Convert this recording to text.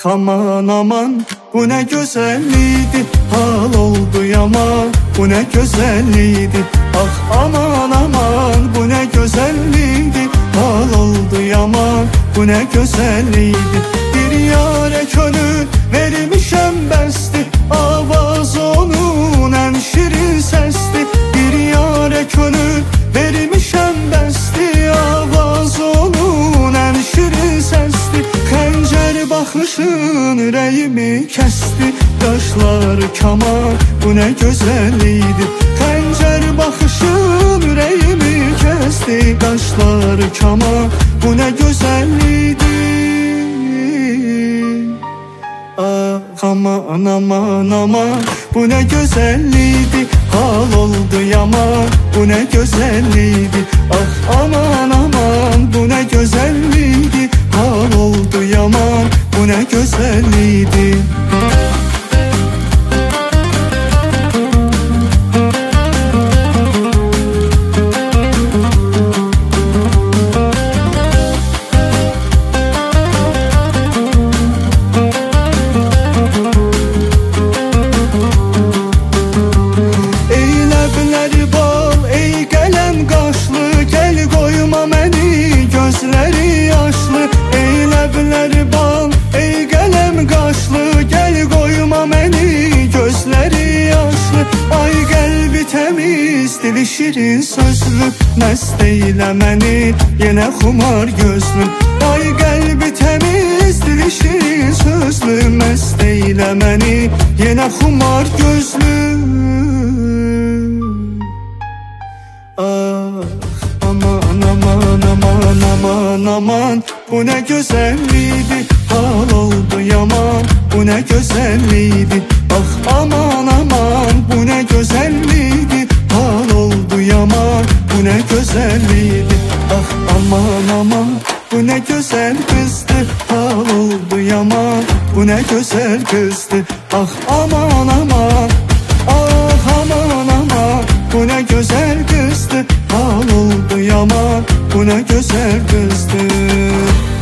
aman aman, bu ne güzelliğiydi, hal oldu yaman. Bu ne güzelliğiydi, ah aman aman, bu ne güzelliğiydi, hal oldu yaman. Bu ne güzelliğiydi, bir yâre könül vermişem bəsdi, avaz onun en şirin sesli. Bir yâre könül vermişem bəsdi, avaz onun en şirin sesli. Xəncər baxışın ürəyimi kəsdi, qaşlar kaman, bu ne güzelliğiydi. Xəncər baxışın ürəyimi kəsdi, qaşlar kaman, bu ne güzelliğiydi. Ah aman aman aman, bu ne güzelliğiydi, hal oldu yaman. Bu ne güzelliğiydi, ah aman aman, bu ne güzelliğiydi, hal oldu yaman. Bu ne güzelliğiydi. Gözleri yaşlı, ey ləbləri bal, ey qələm qaşlı, gəl qoyma məni, gözləri yaşlı. Ay qəlbi təmiz, dili şirin sözlü, məst eylə məni, yenə xumar gözlü. Ay qəlbi təmiz, dili şirin sözlü, məst eylə məni, yenə xumar gözlü. Ah aman aman aman aman aman, bu ne güzelliğiydi, hal oldu yaman. Bu ne güzelliğiydi, ah aman aman, bu ne güzelliğiydi, hal oldu yaman. Bu ne güzelliğiydi, ah aman aman, bu ne güzel kızdı, hal oldu yaman. Bu ne güzel kızdı, ah aman aman, ah aman aman, bu ne güzel kızdı, hal oldu yaman. Bu ne güzel kızdı.